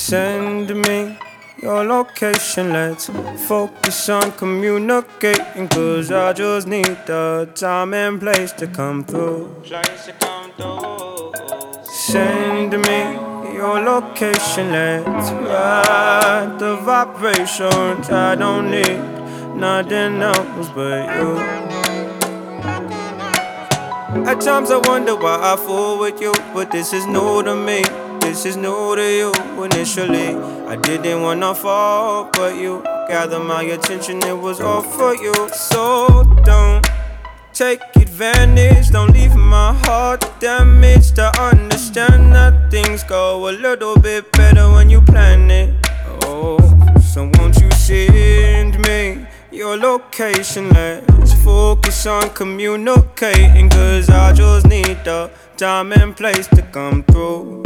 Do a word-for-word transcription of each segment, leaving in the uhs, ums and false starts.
Send me your location, let's focus on communicating. Cause I just need the time and place to come through. Send me your location, let's ride the vibrations. I don't need nothing else but you. At times I wonder why I fool with you, but this is new to me. This is new to you. Initially, I didn't wanna fall, but you gathered my attention, it was all for you. So don't take advantage, don't leave my heart damaged. I understand that things go a little bit better when you plan it. Oh, so won't you send me your location? Let's focus on communicating. Cause I just need the time and place to come through.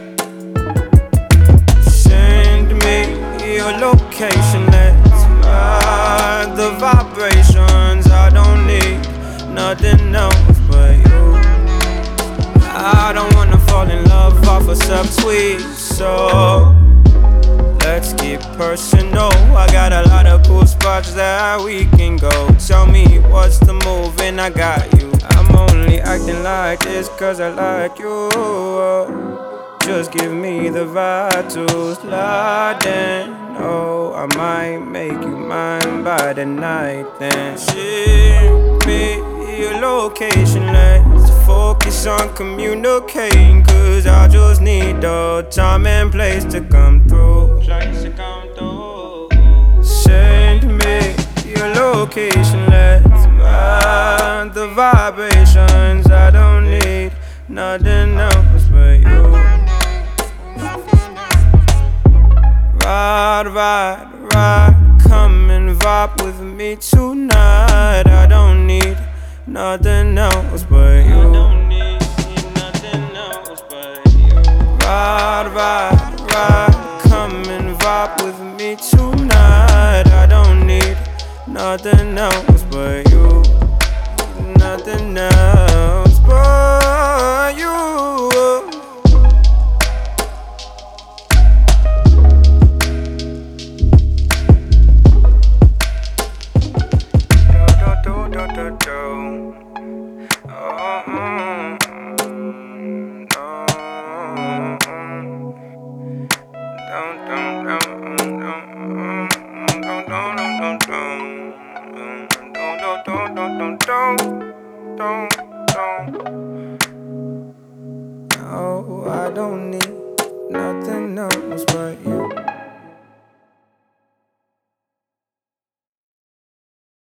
Send me your location, let's ride the vibrations. I don't need nothing else but you. I don't wanna fall in love off of subtweet, so let's get personal. I got a lot of cool spots that we can go. Tell me what's the move and I got you. I'm only acting like this cause I like you. Just give me the vibe to slide in. Oh, I might make you mine by the night then. Ship me your location, let's focus on communicating. Cause I just need the time and place to come through. Send me your location, let's ride the vibrations. I don't need nothing else but you. Ride, ride, ride, come and vibe with me tonight. I don't need nothing else but you. I don't need nothing else but you. Ride, ride, ride, come and vibe with me tonight. I don't need nothing else but you. Nothing else but you. No, I don't need nothing else but